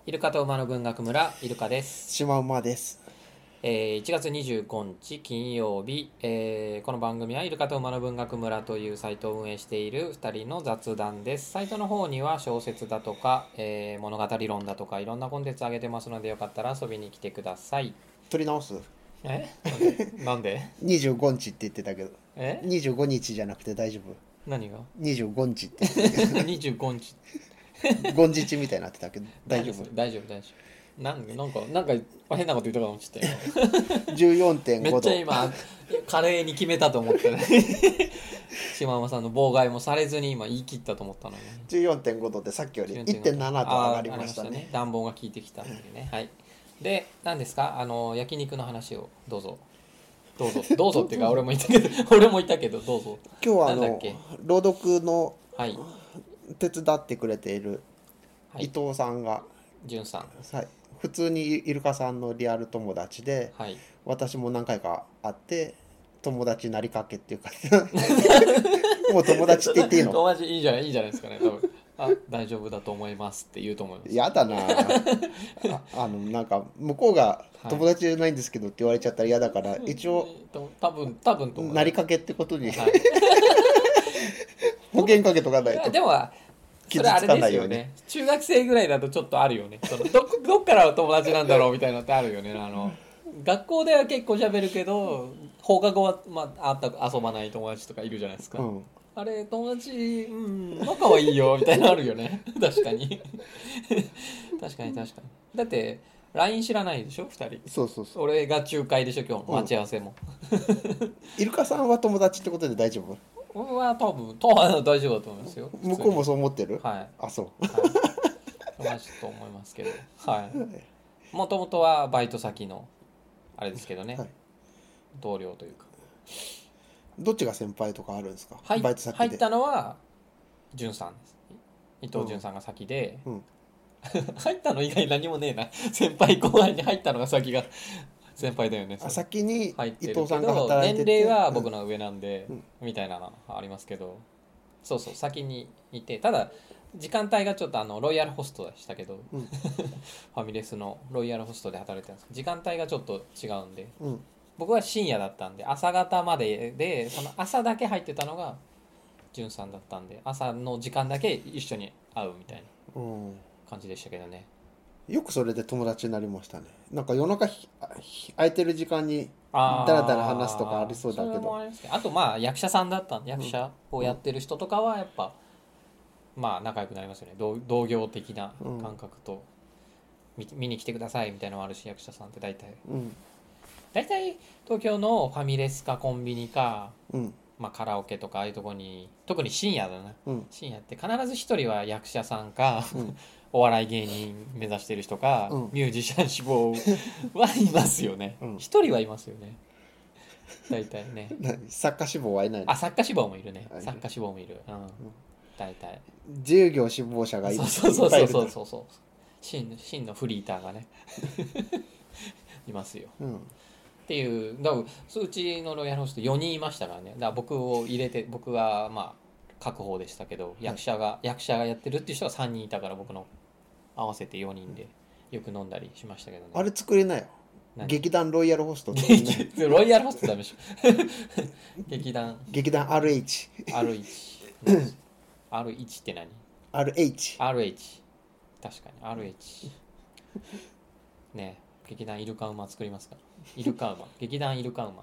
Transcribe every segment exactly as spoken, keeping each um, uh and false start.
イルカと馬の文学村イルカです。 シマウマです。 えー、いちがつにじゅうごにち金曜日、えー、この番組はイルカと馬の文学村というサイトを運営しているふたりの雑談です。サイトの方には小説だとか、えー、物語論だとかいろんなコンテンツ上げてますので、よかったら遊びに来てください。 取り直す。 えなんでなんでにじゅうごにちって言ってたけどえにじゅうごにちじゃなくて大丈夫。 何がにじゅうごにちって言ってたけにじゅうごにちどごんじちみたいになってたけど大丈夫。 大丈夫大丈夫なんなんかなんか変なこと言ったかもしれないじゅうよんてんごど。 めっちゃ今華麗に決めたと思ってね島間さんの妨害もされずに今言い切ったと思ったのに、ね、 じゅうよんてんごどでさっきより いってんなな と上がりましたね。 ね暖房が効いてきたんでねはい。で何ですか、あの焼肉の話をどうぞどうぞどうぞっていうか俺も言ったけど俺も言ったけどどうぞ。 今日はあの朗読の手伝ってくれている伊藤さんが、 じゅんさん、 はい、普通にイルカさんのリアル友達で、はい、私も何回か会って友達なりかけっていうかもう友達って言っていいの？ 友達いいじゃないいいじゃないですかね多分。あ、大丈夫だと思いますって言うと思います。 やだなあ, あのなんか向こうが友達じゃないんですけどって言われちゃったら嫌だから、はい、一応多分多分となりかけってことに、はい、保険かけとかないと。 でもそれあれですよね。中学生ぐらいだとちょっとあるよね。その ど, どっから友達なんだろうみたいなのってあるよね。あの学校では結構喋るけど放課後は、まあ、あった遊ばない友達とかいるじゃないですか、うん、あれ友達うん仲はいいよみたいなのあるよね確かに確かに確かに。だって ライン 知らないでしょふたり。 そうそうそう。 俺が仲介でしょ今日の待ち合わせも、 うん、イルカさんは友達ってことで大丈夫？ 俺は多分多分大丈夫だと思いますよ。 向こうもそう思ってる？ はい。 あ、そう、 はい、友達と思いますけど、はいもともとはバイト先のあれですけどね、はい、同僚というか。 どっちが先輩とかあるんですか？ はい、 バイト先で入ったのは潤さんです。伊藤潤さんが先で、うんうん、入ったの以外何もねえな先輩後輩に入ったのが先が先輩だよね。 あ、先に伊藤さんが働いてて年齢は僕の上なんで、うん、みたいなのありますけど、そうそう先にいて、ただ時間帯がちょっとあのロイヤルホストでしたけど、うん、ファミレスのロイヤルホストで働いてたんですけど時間帯がちょっと違うんで、うん、僕は深夜だったんで朝方までで、その朝だけ入ってたのが潤さんだったんで、朝の時間だけ一緒に会うみたいな感じでしたけどね。 よくそれで友達になりましたね。なんか夜中空いてる時間にダラダラ話すとかありそうだけど、 あ, あとまあ役者さんだったんで役者をやってる人とかはやっぱ、うん、まあ仲良くなりますよね。 同, 同業的な感覚と、うん、見, 見に来てくださいみたいなのもあるし、役者さんって大体、うん、大体東京のファミレスかコンビニか、うんまあ、カラオケとかああいうとこに特に深夜だな、うん、深夜って必ず一人は役者さんか、うんお笑い芸人目指してる人か、うん、ミュージシャン志望はいますよね。一、うん、人はいますよね大体ね。 作家志望はいないの？ あ、作家志望もいるね。作家志望もいる、うん、大体自由業志望者がいる。 そうそうそうそうそうそう真, 真のフリーターがねいますよ、うん、っていうだからうちのロイヤルホストよにんいましたからね。だから僕を入れて、僕はまあ確保でしたけど、役者が、はい、役者がやってるっていう人がさんにんいたから、僕の合わせてよにんでよく飲んだりしましたけどね。 あれ作れないよ、劇団ロイヤルホストロイヤルホストダメでしょ劇団劇団 アールエイチアールエイチ アールワン って何？ アールエイチアールエイチ 確かに アールエイチ ねえ、劇団イルカ馬作りますから。イルカ馬劇団イルカ馬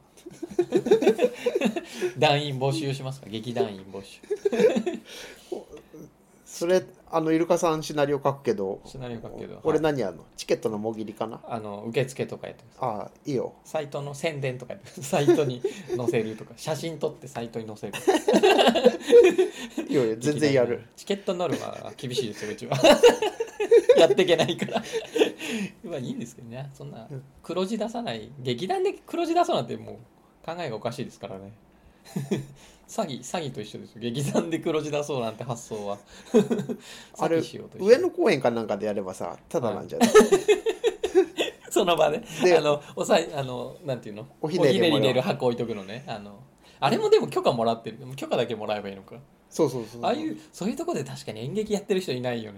団員募集しますか？劇団員募集それあのイルカさんシナリオ書くけど、 シナリオ書くけど俺何やるの、はい、チケットのもぎりかな、 あの受付とかやってます。 ああいいよ。 サイトの宣伝とかやってます。サイトに載せるとか写真撮ってサイトに載せるいいよ全然やる。 チケットノルマは厳しいですようちはやっていけないからまあいいんですけどね。そんな黒字出さない、劇団で黒字出そうなんてもう考えがおかしいですからね詐欺詐欺と一緒ですよ。劇団で黒字出そうなんて発想はあれ上野公園かなんかでやればさただなんじゃない、はい、 その場でであのおさいあのなんていうのおひねり入れる箱置いとくのね。あのあれもでも許可もらってる。許可だけもらえばいいのか。 そうそうそう。 ああいうそういうとこで確かに演劇やってる人いないよね。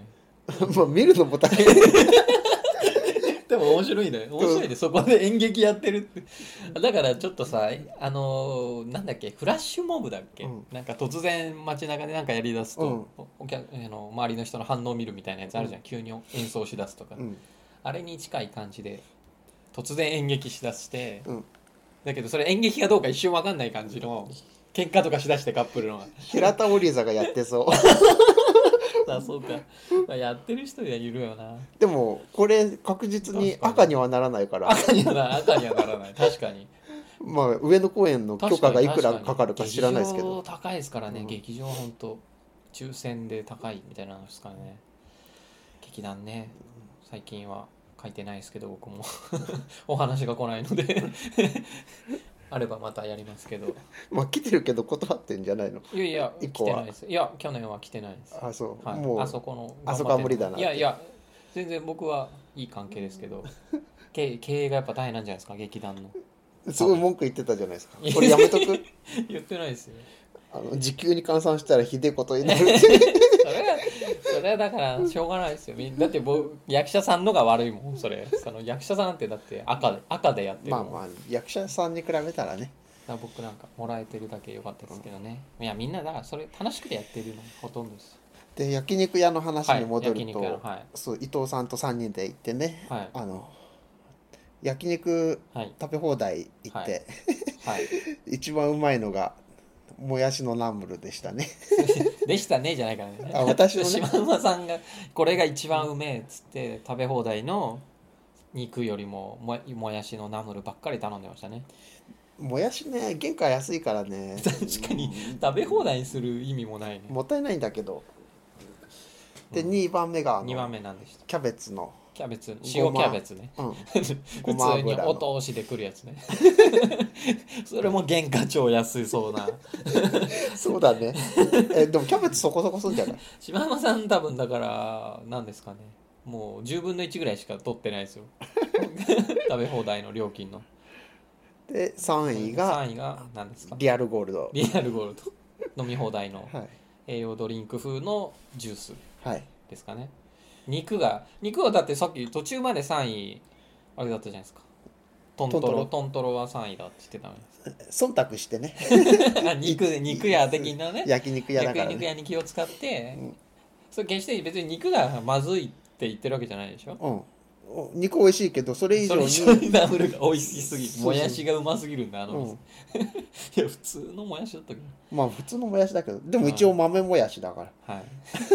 まあ見るのも大変でも面白いね面白いね、そこで演劇やってるってだからちょっとさあのー、なんだっけフラッシュモブだっけ、うん、なんか突然街中でなんかやりだすと、うん、お客あの周りの人の反応を見るみたいなやつあるじゃん、うん、急に演奏しだすとか、うん、あれに近い感じで突然演劇しだして、うん、だけどそれ演劇かどうか一瞬分かんない感じの喧嘩とかしだしてカップルの平田織座がやってそうあそうか、まあ、やってる人はいるよな。 でもこれ確実に赤にはならないから赤にはなら赤にはならない確かにまあ上野公園の許可がいくらかかるか知らないですけど劇場高いですからね、うん、劇場ほんと抽選で高いみたいなのですからね。劇団ね最近は書いてないですけど僕もお話が来ないのであればまたやりますけどまあ来てるけど断ってんじゃないの。 いやいや来てないです。いや去年は来てないです。 あそう、 はい、 もうあそこのあそこは無理だな。 いやいや全然僕はいい関係ですけど経営がやっぱ大変なんじゃないですか劇団の。 すごい文句言ってたじゃないですか。これやめとく言ってないですよ。 あの時給に換算したらひでえことになるそれはそれはだからしょうがないですよ。だって僕役者さんのが悪いもんそれ。その役者さんってだって赤で赤でやってるもん。まあまあ役者さんに比べたらね。 だから僕なんかもらえてるだけ良かったですけどね。いやみんなだからそれ楽しくてやってるのほとんどです。 で焼肉屋の話に戻ると、 はいはい、 そう伊藤さんとさんにんで行ってね、はい、あの焼肉食べ放題行って、はいはい、一番うまいのがもやしのナムルでしたねでしたねじゃないからね。 あ私のね島馬さんがこれが一番うめえっつって食べ放題の肉よりも も, もやしのナムルばっかり頼んでましたね。 もやしね原価安いからね確かに食べ放題にする意味もないね。 もったいないんだけど。で、うん、にばんめがあのにばんめなんでした。 キャベツのキャベツ塩キャベツね、うん、普通にお通しでくるやつねそれも原価超安いそうなそうだね。えでもキャベツそこそこするんじゃない。 島山さん多分だから何ですかねもうじゅうぶんのいちぐらいしか取ってないですよ食べ放題の料金の。 でさんいがさんいが何ですか。 リアルゴールド。 リアルゴールド飲み放題の栄養ドリンク風のジュースですかね、はい。肉が肉はだってさっき途中までさんいあれだったじゃないですか。トントロトントロはさんいだって言ってたのに忖度してね肉肉屋的なね焼肉屋だから、ね、 焼肉屋に気を使って、うん、それ決して別に肉がまずいって言ってるわけじゃないでしょ、 うん、肉美味しいけどそれ以上にそれ以上にナムルが美味しすぎるもやしがうますぎるんだあの店、うん、いや普通のもやしだったけどまあ普通のもやしだけどでも一応豆もやしだからはい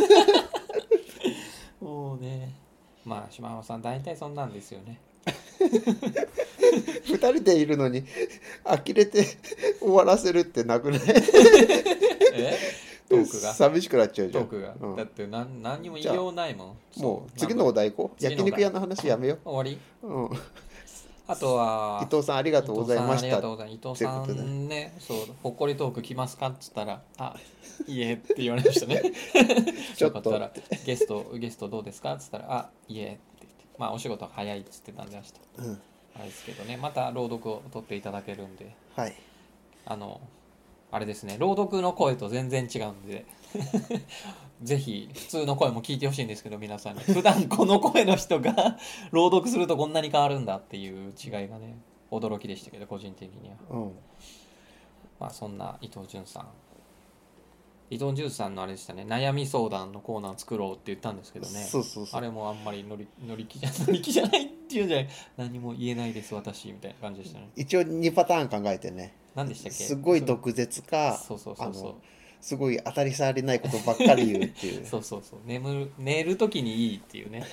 もうねまあ島山さん大体そんなんですよねふたりでいるのに呆れて終わらせるってなくないえトークが寂しくなっちゃうじゃん。 トークが、うん、だって何何にも言いようないもん。 もう次のお題行こう。焼肉屋の話やめよう。 終わり、 うん、 あとは伊藤さんありがとうございました。 伊藤さんありがとうございます。伊藤さんねそうほっこりトーク来ますかっつったらあいいえって言われましたねちょっとゲストゲストどうですかっつったらあいいえって言ってまあお仕事早いっつってたんで明日、うん、あれですけどねまた朗読を取っていただけるんで、 はい、 あのあれですね朗読の声と全然違うんでぜひ普通の声も聞いてほしいんですけど皆さんに普段この声の人が朗読するとこんなに変わるんだっていう違いがね驚きでしたけど個人的には、うん、まあそんな伊藤潤さん伊藤潤さんのあれでしたね悩み相談のコーナー作ろうって言ったんですけどねそうそうそうあれもあんまり乗り乗り気じゃ乗り気じゃないっていうんじゃない何も言えないです私みたいな感じでしたね。 一応にパターン考えてね何でしたっけすごい毒舌かそうそうそうそうすごい当たり障りないことばっかり言うっていうそうそうそう眠る寝る時にいいっていうね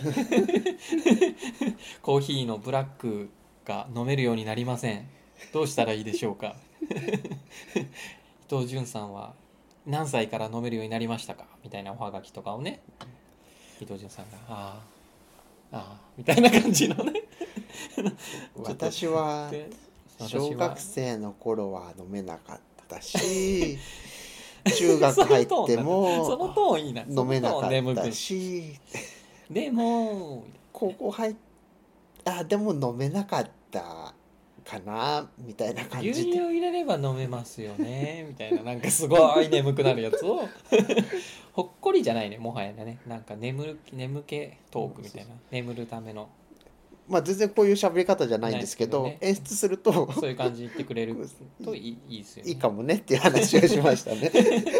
コーヒーのブラックが飲めるようになりませんどうしたらいいでしょうか伊藤潤さんは何歳から飲めるようになりましたかみたいなおはがきとかをね伊藤潤さんがああああみたいな感じのね私は小学生の頃は飲めなかったし中学入ってもそのトーンいいな飲めなかったしでも高校入っあでも飲めなかったかなみたいな感じで、 牛乳入れれば飲めますよねみたいな、なんかすごい眠くなるやつをほっこりじゃないね、もはやね、なんか眠る眠気トークみたいな、眠るための、 まあ全然こういう喋り方じゃないんですけど、 ないですけどね演出するとそういう感じに言ってくれるといい、いいですよね。 いいかもねっていう話をしましたね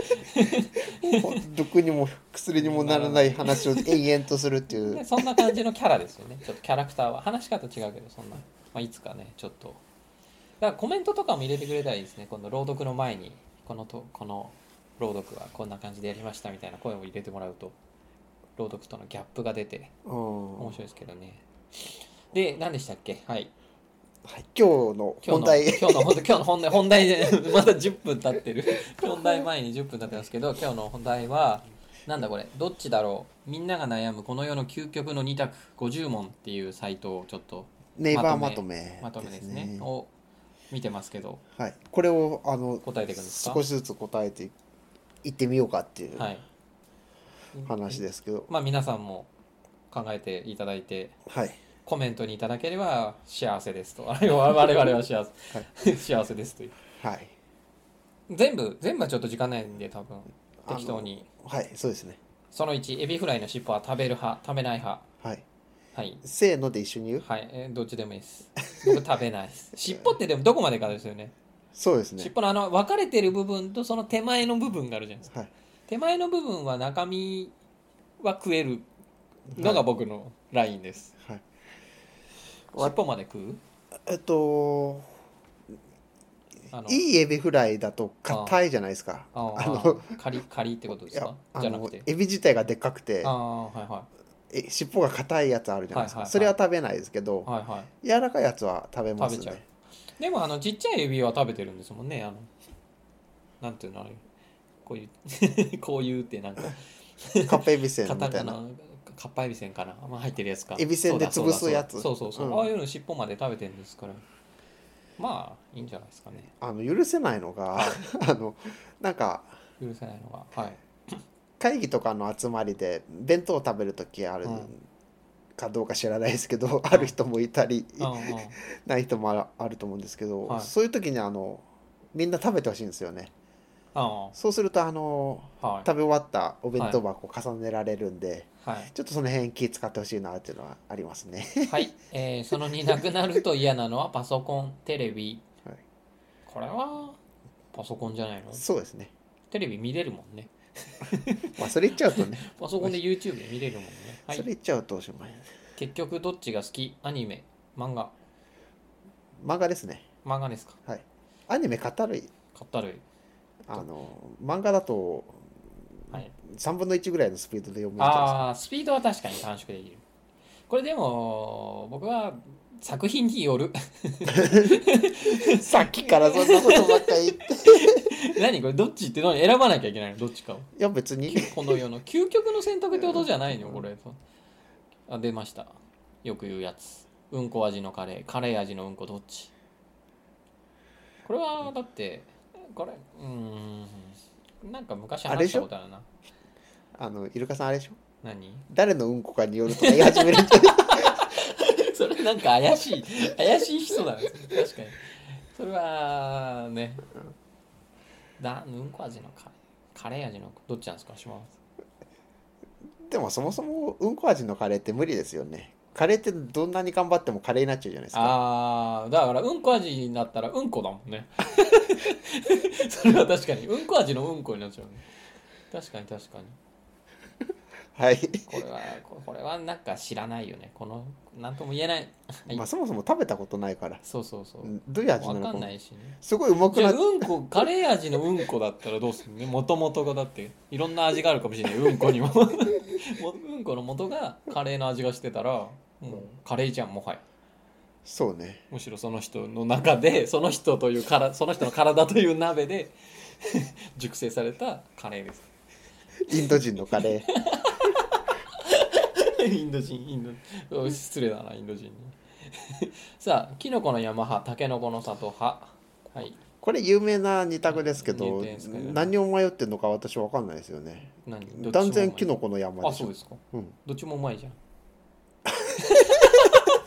毒にも薬にもならない話を延々とするっていうでそんな感じのキャラですよね。ちょっとキャラクターは話し方違うけど、そんな、まあ、いつかねちょっとだからコメントとかも入れてくれたらいいですね。今度朗読の前にこのとこの朗読はこんな感じでやりましたみたいな声を入れてもらうと、朗読とのギャップが出て面白いですけどね。で、何でしたっけ。はい、 はい、今日の本題今日の今日の本題本題でまだじゅっぷん経ってる本題前にじゅっぷん経ってますけど、今日の本題はなんだこれ、どっちだろう、みんなが悩むこの世の究極のに択ごじゅう問っていうサイトをちょっとネイバーまとめまとめですねを見てますけど、 はい、これをあの答えていくんですか。 少しずつ答えていってみようかっていうはい、 話ですけど、 まあ皆さんも考えていただいて、 はい、 コメントにいただければ幸せですと我々は幸せ、はい、幸せですという、 はい、 全部全部はちょっと時間ないんで多分適当に、 はいそうですね。 そのいち、エビフライの尻尾は食べる派食べない派。 はいはい、 せーので一緒に言う。 はい、えー、どっちでもいいです僕食べないです尻尾ってでもどこまでかですよね。 そうですね。 尻尾のあの分かれてる部分とその手前の部分があるじゃないですか、はい、手前の部分は中身は食えるのが僕のラインです、はい、尻尾まで食う。 えっといいエビフライだと硬いじゃないですか。 ああのカリカリってことですか。じゃなくてエビ自体がでっかくて、 あ、はいはい、 え尻尾が硬いやつあるじゃないですか、はいはいはい、それは食べないですけど、はいはい、柔らかいやつは食べますね。食べちゃう。でもあのちっちゃいエビは食べてるんですもんね。あのなんていうのあれ、こういうこういうってなんかカッパエビせんみたいな、 カッパエビせんかな、まあ、入ってるやつか、 エビせんで潰すやつ、 そうそうそう、うん、ああいうの尻尾まで食べてるんですから、まあいいんじゃないですかね。 あの許せないのがあのなんか許せないのが、はい、 会議とかの集まりで弁当を食べる時あるかどうか知らないですけど、うん、ある人もいたり、うん、ない人もあると思うんですけど、はい、そういう時にあのみんな食べてほしいんですよね。そうするとあの、はい、食べ終わったお弁当箱を重ねられるんで、はい、ちょっとその辺気使ってほしいなっていうのはありますねはい、えー、そのになくなると嫌なのはパソコンテレビ、はい、これはパソコンじゃないの。 そうですね、 テレビ見れるもんねまあそれ言っちゃうとねパソコンで YouTube で見れるもんね、 はい、それ言っちゃうとおしまい。 結局どっちが好き、アニメ漫画。 漫画ですね。 漫画ですか。 はい、アニメかったるいかったるい。 あの漫画だとさんぶんのいちぐらいのスピードで読めちゃうんですか。 ああ、スピードは確かに短縮できる。これでも僕は作品によるさっきからそんなことばっかり言って何これ、どっちって何選ばなきゃいけないの、どっちかを。 いや別にこの世の究極の選択ってことじゃないのこれ。あ、出ました、よく言うやつ。うんこ味のカレー、カレー味のうんこ、どっち。これはだってこれうーんなんか昔話したことあるな。 あのイルカさんあれでしょ、 何、 誰のうんこかによるとか言い始めるそれなんか怪しい怪しい人なんですね。確かにそれはね、だうんこ味のカレー、カレー味のどっちなんですか、島松。 でもそもそもうんこ味のカレーって無理ですよね。カレーってどんなに頑張ってもカレーになっちゃうじゃないですか。 ああ、だからうんこ味になったらうんこだもんねそれは確かにうんこ味のうんこになっちゃうね。確かに確かにはいこれはこれはなんか知らないよね、このなんとも言えない、はい、 まあそもそも食べたことないから。 そうそうそう、 どういう味なのか分かんないしね。 すごいうまくなって、うんこカレー味のうんこだったらどうするのね。もともとがだっていろんな味があるかもしれない、うんこにもうんこの元がカレーの味がしてたらもうカレーじゃん、もはや。 そうね、 むしろその人の中でその人というからその人の体という鍋で熟成されたカレーです。 インド人のカレーインド人インド失礼だなインド人にさあ、キノコの山派、タケノコの里派、はい、 これ有名な二択ですけど、何を迷ってるのか私は分かんないですよね。何断然キノコの山でしょ。 あ、そうですか、うん、どっちもうまいじゃん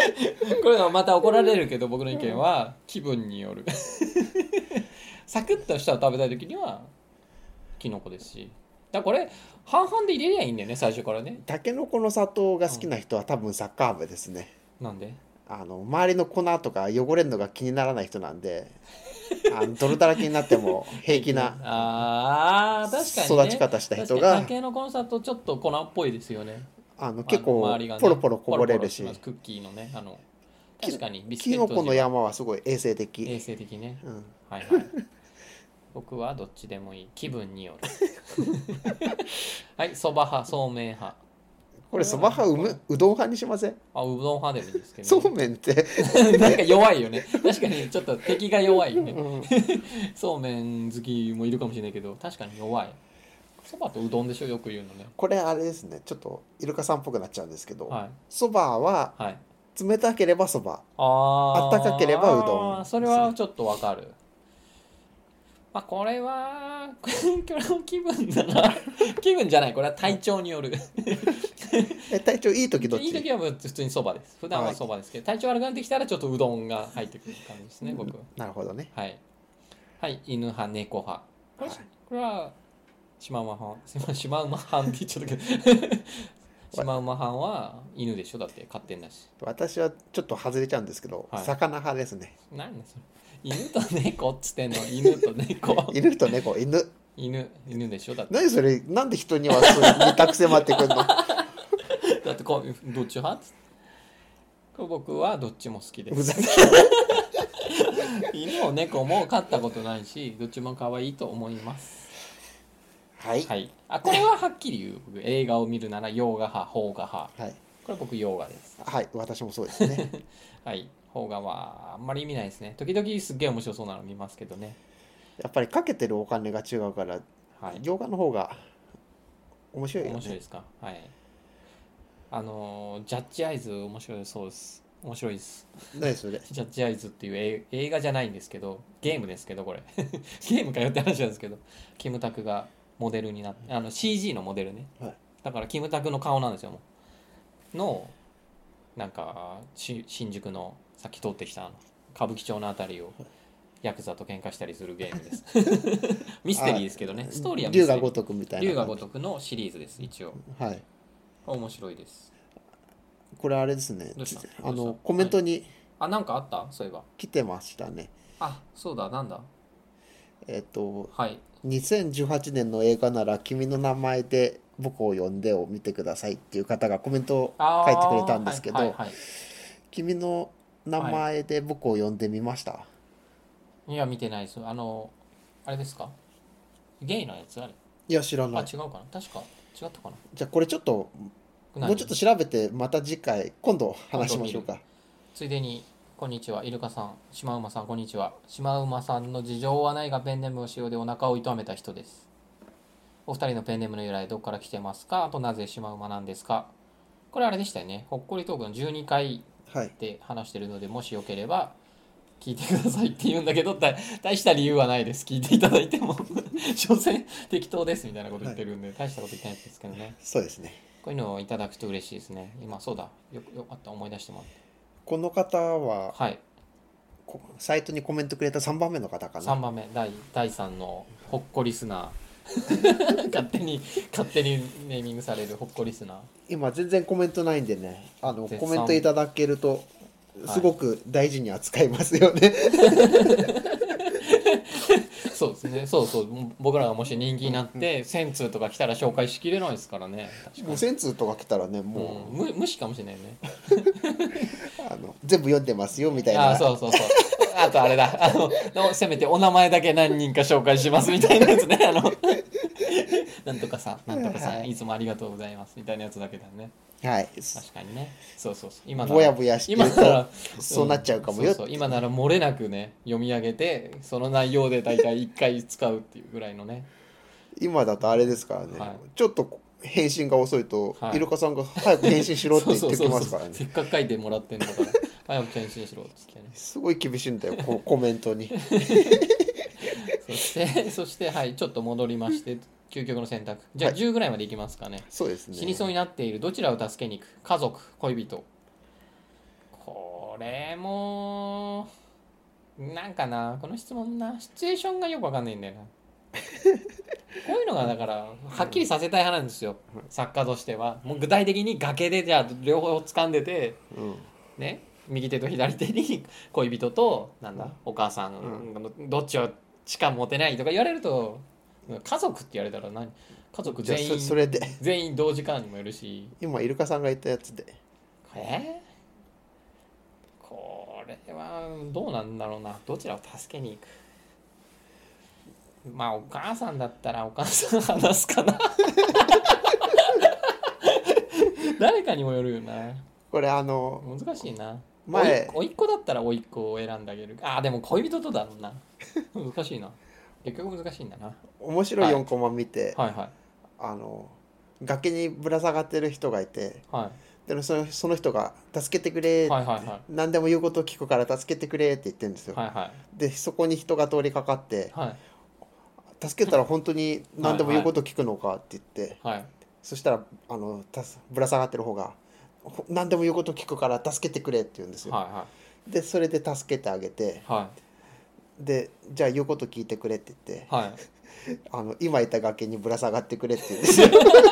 これはまた怒られるけど僕の意見は気分によるサクッとしたを食べたい時にはキノコですし、だからこれ半々で入れりゃいいんだよね最初からね。 タケノコの砂糖が好きな人は多分サッカー部ですね。 なんであの周りの粉とか汚れるのが気にならない人なんで、あの泥だらけになっても平気なあー確かに、ね、 育ち方した人確かがにタケノコの砂糖ちょっと粉っぽいですよね。 あの結構あの周りがねポロポロこぼれるし、 ポロポロしますクッキーのねあの確かにビスケキノコのット味は山はすごい衛生的。 衛生的ね、 うん、 はいはい僕はどっちでもいい気分によるはいそば派そうめん派。 これそば派うむうどん派にしません？ あうどん派でもいいですけど、 そうめんってなんか弱いよね確かにちょっと敵が弱いよね、 うん、 そうめん好きもいるかもしれないけど確かに弱い。そばとうどんでしょよく言うのね。 これあれですね、ちょっとイルカさんっぽくなっちゃうんですけど、 はいそばははい冷たければそば、 ああったかければうどんそれはちょっとわかる。まあこれはこれは気分だな気分じゃないこれは体調によるえ体調いい時どっち？ いい時は普通にそばです。普段はそばですけど、体調悪くなってきたらちょっとうどんが入ってくる感じですね、僕は。 なるほどね。 はいはい犬派猫派これ,、 はいこれはシマウマ派シマウマ派って言っちゃったけどシマウマ派は犬でしょだって飼ってんだし。 私はちょっと外れちゃうんですけど、 はい魚派ですね。 何それ犬と猫っつってんの犬と猫犬と猫、犬。 犬犬でしょだって何それ、なんで人にはそういう二択迫ってくるの？ だってこうどっち派っつってこれ僕はどっちも好きですふざけ犬も猫も飼ったことないしどっちも可愛いと思います。 はい。 はい、あこれははっきり言う僕映画を見るなら洋画派邦画派。 はい。 これ僕洋画です。 はい、私もそうですね。 はい邦画はあんまり見ないですね。時々すっげえ面白そうなの見ますけどね。 やっぱりかけてるお金が違うから、 はい洋画の方が面白いよね。 面白いですか。はいあのージャッジアイズ面白いそうです。面白いです。 何それ？ ジャッジアイズっていう映映画じゃないんですけどゲームですけどこれゲームかよって話なんですけどキムタクがモデルになってあの シージー のモデルね、 はい、 だからキムタクの顔なんですよもうのなんかし新宿のさっき通ってきたあの歌舞伎町のあたりをヤクザと喧嘩したりするゲームですミステリーですけどねストーリーはミステリー龍が如くみたいな。 龍が如くのシリーズです一応。 はい。 面白いです。 これあれですね。 どうしたあのどうしたコメントにあなんかあったそういえば。 来てましたね。 あそうだなんだえっとはいにせんじゅうはちねんの映画なら君の名前で僕を呼んでを見てくださいっていう方がコメントを書いてくれたんですけど、 はいはいはい、 君の名前で僕を呼んでみました？ いや見てないです。あのあれですかゲイのやつあれいや知らあない。 違うかな確か違ったかな。 じゃあこれちょっともうちょっと調べてまた次回今度話しましょうか。 ついでにこんにちはイルカさんシマウマさんこんにちは。シマウマさんの事情はないがペンネームを使用でお腹を痛めた人です。お二人のペンネームの由来どこから来てますか、あとなぜシマウマなんですか。これあれでしたよねほっこりトークのじゅうにかいはい。 で話してるのでもしよければ聞いてくださいって言うんだけど大大した理由はないです聞いていただいても所詮適当ですみたいなこと言ってるんで、はい、大したこと言ってないですけどね。 そうですね。 こういうのをいただくと嬉しいですね。今そうだ よ, よかった思い出してもらって。 この方ははいサイトにコメントくれたさんばんめの方かな。 さんばんめだいだいさんのほっこリスナー勝手に勝手にネーミングされるほっこリスナー。 今全然コメントないんでね、あの絶賛コメントいただけるとすごく大事に扱いますよね、 そうですねそうそう僕らがもし人気になってせん通とか来たら紹介しきれないですからね。確かにもうせん通とか来たらねもうん、無無視かもしれないねうあの全部読んでますよみたいな。 あそうそうそうあとあれだあののせめてお名前だけ何人か紹介しますみたいなやつねあのなんとかさんなんとかさん、 はいいつもありがとうございますみたいなやつだけだね。 はい。 確かにねそうそうそう今ならぼやぼやしてる今ならとそうなっちゃうかもよ、 んそうそう今なら漏れなくね読み上げてその内容で大体いっかい使うっていうぐらいのね。 今だとあれですからね、 はいちょっと返信が遅いと、 はいイルカさんが早く返信しろって言ってきますからね。 せっかく書いてもらってんだから早く返信しろっつってねすごい厳しいんだよこコメントにそしてそしてはいちょっと戻りまして究極の選択じゃあはいじゅうぐらいまでいきますかね。 そうですね。 死にそうになっているどちらを助けに行く家族恋人これもなんかな、この質問な、シチュエーションがよくわかんないんだよなこういうのがだからはっきりさせたい派なんですよ、作家としては。もう具体的に崖でじゃあ両方掴んでて、 うんね、右手と左手に恋人となんだお母さん、どっちをしか持てないとか言われると、家族って言われたら何、家族全員じゃあそそれで全員同時間にもよるし、 今イルカさんが言ったやつでえー、これはどうなんだろうな、どちらを助けに行く。まあお母さんだったらお母さん話すかな誰かにもよるよな。 これあの難しいな。 前おいっ子だったらおいっ子を選んであげる。ああでも恋人とだろうな難しいな、結局難しいんだな。 面白いよんコマ見て、 はいはいあの崖にぶら下がってる人がいて、 はいでそのその人が「助けてくれ」って、 はいはいはい何でも言うことを聞くから助けてくれって言ってるんですよ、 はいはいでそこに人が通りかかってはい助けたら本当に何でも言うこと聞くのかって言って、 はいそしたらあのたすぶら下がってる方が「ほ何でも言うこと聞くから助けてくれ」って言うんですよ、 はでそれで助けてあげて、 いはでじゃあ言うこと聞いてくれって言っていはいあの今いた崖にぶら下がってくれって言うんですよ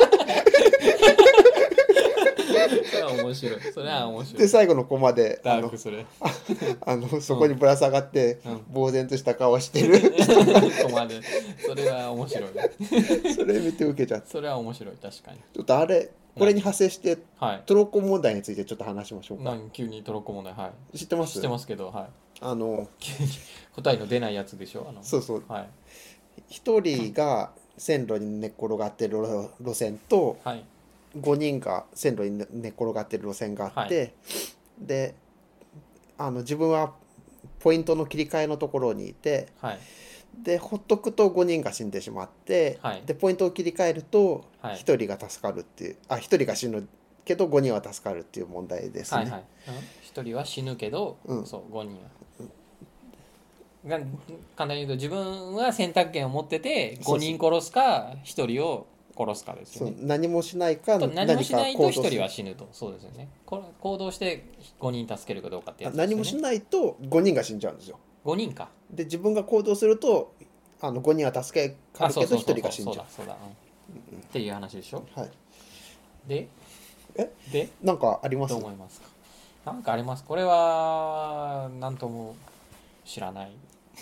それは面白い、それは面白い。 で最後のコマであのダークそれあのそこにぶら下がってうん呆然とした顔してるここまでそれは面白いそれ見て受けちゃって、 それは面白い、確かに。 ちょっとあれこれに派生してはいトロッコ問題についてちょっと話しましょうか。 何急にトロッコ問題、は知ってますい知ってますけど、はいあの急に答えの出ないやつでしょ、あのそうそうはい一人が線路に寝っ転がってる路路線とはいごにんが線路に寝っ転がってる路線があって、 はであの自分はポイントの切り替えのところにいて、 はいでほっとくとごにんが死んでしまって、 はいでポイントを切り替えるとはいひとりが助かるっていう、あひとりが死ぬけどごにんは助かるっていう問題ですね。 はいはい一人は死ぬけど、 うんそうごにんはが簡単に言うと自分は選択権を持っててごにん殺すかひとりを殺すかですそうよね。 何もしないかと何もしないと何か行動するひとりは死ぬと、そうですよね。これ行動してごにん助けるかどうかってやつですよね。 何もしないとごにんが死んじゃうんですよ。 ごにんか。 で自分が行動するとあのごにんは助けかるけどひとりが死んじゃう。 そうだそうだ、うん、っていう話でしょ。 はい。 でえでなんかありますどう思いますか。なんかあります。これは何とも知らない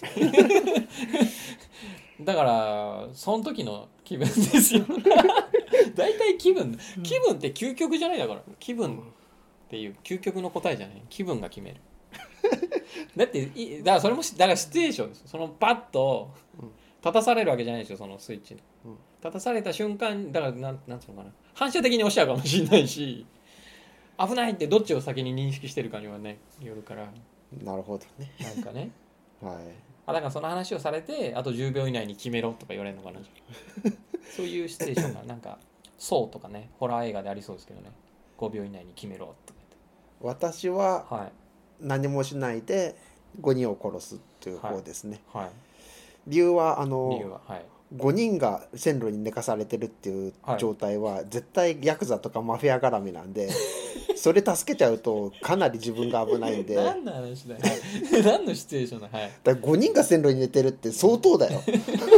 だからその時の気分ですよ大体気分気分って究極じゃない、だから気分っていう究極の答えじゃない、気分が決めるだっていだからそれもだからシチュエーションです。そのパッと立たされるわけじゃないですよ、そのスイッチに、 うん、 立たされた瞬間だからなんなんつうのかな、反射的に押しちゃうかもしれないし、危ないってどっちを先に認識してるかにはねよるから、 なるほどね。 なんかねはい。 あだからその話をされてあとじゅうびょう以内に決めろとか言われるのかなそういうシチュエーションがなんかそうとかねホラー映画でありそうですけどね、ごびょう以内に決めろとか私は言って、 何もしないでごにんを殺すという方ですね。 はいはい、 理由はあの理由ははいごにんが線路に寝かされてるっていう状態は絶対ヤクザとかマフィア絡みなんでそれ助けちゃうとかなり自分が危ないんで何の話だよ何のシチュエーションだ、はい、 だからごにんが線路に寝てるって相当だよ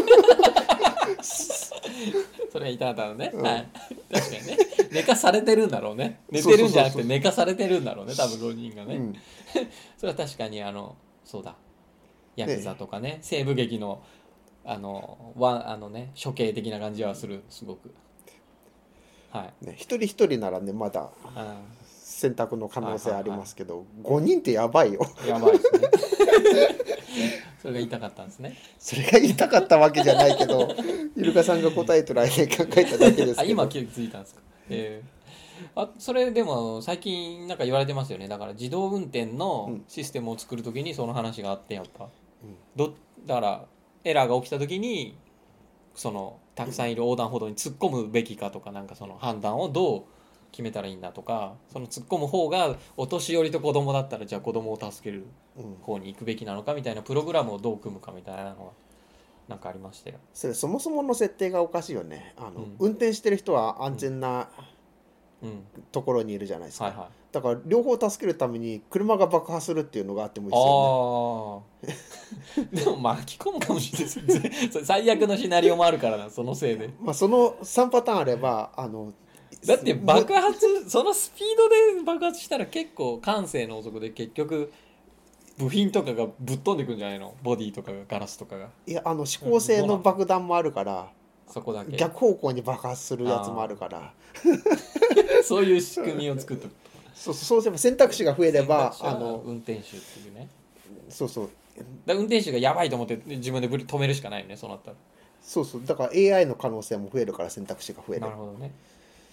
それは痛かったのね、 うん、 はい確かにね寝かされてるんだろうね、寝てるんじゃなくて寝かされてるんだろうね多分ごにんがね、うん、それは確かにあのそうだヤクザとかね、ね西部劇のあのわあのね処刑的な感じはする、すごくはいね、一人一人ならねまだ選択の可能性ありますけど、 はいはいはい、 ごにんってやばいよやばいですねそれが言いたかったんですね。 それが言いたかったわけじゃないけどイルカさんが答えと来年考えただけですけどあ今気づいたんですか、えー、あそれでも最近なんか言われてますよね。だから自動運転のシステムを作るときにその話があって、やっぱ、うん、どだからエラーが起きたときにそのたくさんいる横断歩道に突っ込むべきかとか、なんかその判断をどう決めたらいいんだとか、その突っ込む方がお年寄りと子供だったらじゃあ子供を助ける方に行くべきなのかみたいなプログラムをどう組むかみたいなのがなんかありましたよ。 それそもそもの設定がおかしいよね。あの、うん、運転してる人は安全なところにいるじゃないですか、 はいはい、 だから両方助けるために車が爆破するっていうのがあってもいいですよね。 あでも巻き込むかもしれないです最悪のシナリオもあるからな、そのせいで。 まあそのさんパターンあればあのだって爆発そのスピードで爆発したら結構感性の遅くで結局部品とかがぶっ飛んでくんじゃないの、ボディとかがガラスとかが。 いやあの指向性の爆弾もあるから、 そこだけ逆方向に爆発するやつもあるからそういう仕組みを作っておく。 そうそうすれば選択肢が増えればあの運転手っていうね。 そうそうだ運転手がやばいと思って自分で止めるしかないよね、そうなったら。 そうそうだから エーアイ の可能性も増えるから選択肢が増える。 なるほどね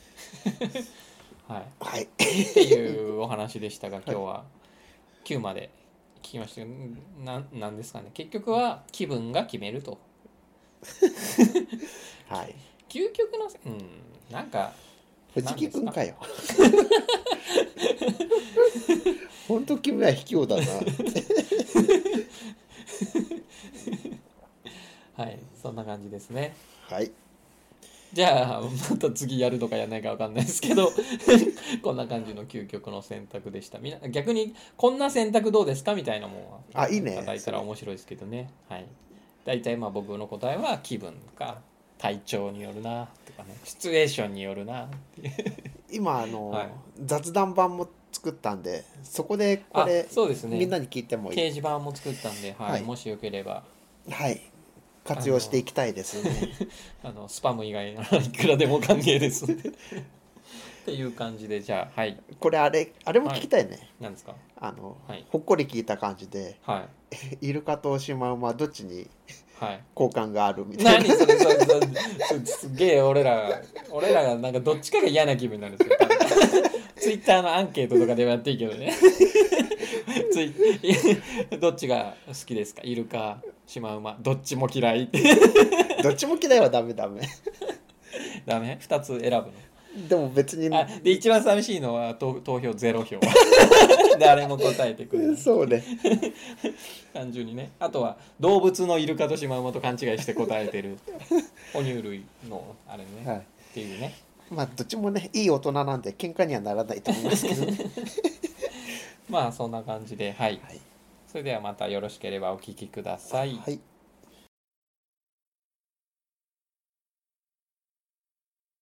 はい、 はい、 っていうお話でしたが今日はきゅうまで聞きましたけど、ななんですかね、結局は気分が決めるとはい究極のうんなんか藤木君かよ本当君は卑怯だなはいそんな感じですね。 はいじゃあまた次やるのかやらないか分かんないですけどこんな感じの究極の選択でした。みな逆にこんな選択どうですかみたいなもんはあいいねいただいたら面白いですけどね。はい、大体まあ僕の答えは気分か体調によるなとかね、シチュエーションによるなっていう今あの、 はい、 雑談版も作ったんでそこでこれそうです、ね、 みんなに聞いてもいい。 掲示板も作ったんで、はいはい、もしよければはい活用していきたいですね。 あのスパム以外ならいくらでも歓迎ですっていう感じで、じゃあはいこれあれあれも聞きたいね、はい、 何ですか。 あの、はい、 ほほっこり聞いた感じで、 はい、 イルカとシマウマどっちにはい、 好感があるみたいな。 何それそれそれすげえ俺ら俺らがなんかどっちかが嫌な気分になるんですよツイッターのアンケートとかでもやっていいけどねツイどっちが好きですか、イルカシマウマどっちも嫌いってどっちも嫌いはダメダメダメ、ふたつ選ぶの。 でも別にあで一番寂しいのは投投票ゼロ票誰も答えてくれないそうね単純にね。あとは動物のイルカとシマウマと勘違いして答えてる哺乳類のあれね、はい、っていうね。 まあどっちもねいい大人なんで喧嘩にはならないと思いますけどねまあそんな感じで、はい、 はい、 それではまたよろしければお聞きください。 はい。